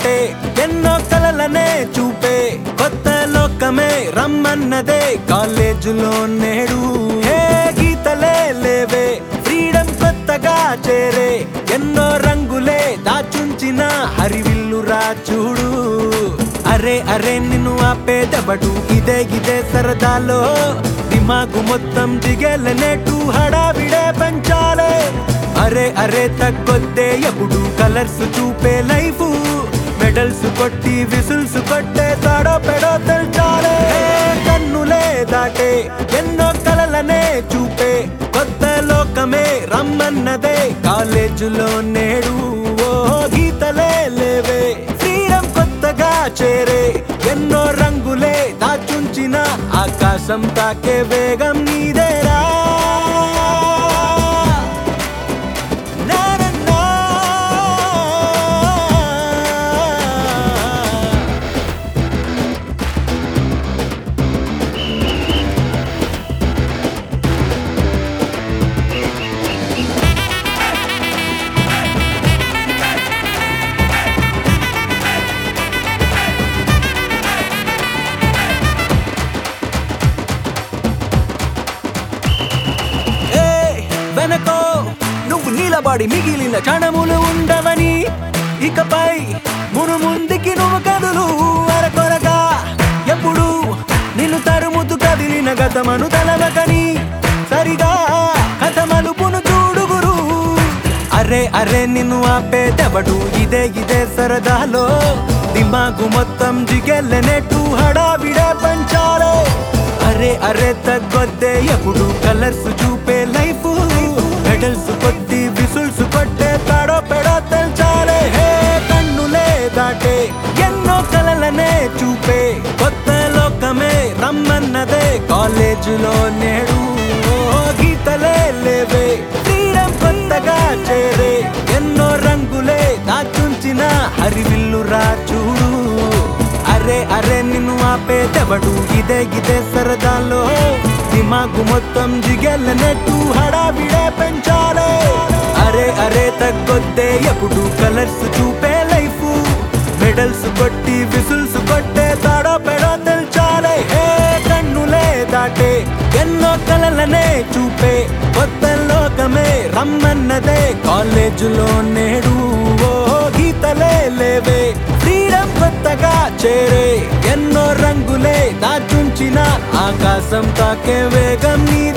దాటే ఎన్నో కలలనే చూపే కొత్త లోకమే రమ్మన్నదే కాలేజీలో నేడు ఏ గీతలే లేవే ఫ్రీడమ్ కొత్తగా చేరే ఎన్నో రంగులే దాచుంచిన హరివిల్లురా చూడు అరే అరే నిన్ను ఆపేదెవడు ఇదే సరదాలో దిమాగు మొత్తం దిగేలనేటు హడావిడే పెంచాలే అరే అరే తగ్గొద్దే ఎప్పుడు కలర్స్ చూపే లైఫ్ మెడల్స్ కొట్టి విసుల్స్ కొట్టే తాడో పెడో తెల్చాలే కన్నులే దాటే ఎన్నో కలలనే చూపే కొత్త లోకమే రమ్మన్నదే కాలేజీలో నేడు ఓ గీతలే లేవే ఫ్రీడమ్ కొత్తగా చేరే ఎన్నో రంగులే దాచుంచిన ఆకాశం తాకే వేగం నీదేరా వెనకో నువ్వు నీలబడి మిగిలిన క్షణములు ఉండవని ఇకపై ముందుకి నువ్వు కదులు అరకొరగా ఎప్పుడు నిన్ను తరుముతు కదిలిన గతమను తలవకని సరిగా కథ మలుపును చూడుగురు అరే అరే నిన్ను ఆపేదెవడు ఇదే సరదాలో దిమాగు మొత్తం జిగెల్లనేటు హడావిడే పంచాలే అరే అరే తగ్గొద్దే ఎప్పుడు కలర్స్ చూపే లైఫ్ మెడల్స్ కొట్టి విసుల్స్ కొట్టే తాడో పెడో తెల్చాలే హే కన్నులే దాటే ఎన్నో కలలనే చూపే కొత్త లోకమే రమ్మన్నదే కాలేజీలో నేడు ఓ గీతలే లేవే ఫ్రీడమ్ కొత్తగా చేరే ఎన్నో రంగులే దాచుంచిన హరివిల్లురా చూడు అరే అరే నిన్ను ఆపేదెవడు ఇదే సరదాలో దిమాగు మొత్తం జిగెల్లనేటు హడావిడే పెంచాలే అరే అరే తగ్గొద్దే ఎప్పుడు కలర్స్ చూపే లైఫ్ మెడల్స్ కొట్టి విసుల్స్ కొట్టే తాడో పెడో తెల్చాలే హే కన్నులే దాటే ఎన్నో కలలనే చూపే కొత్త లోకమే రమ్మన్నదే కాలేజీలో నేడు ఓ గీతలే లేవే ఫ్రీడమ్ కొత్తగా చేరే ఎన్నో రంగులే దాచుంచిన ఆకాశం తాకే వేగం నీ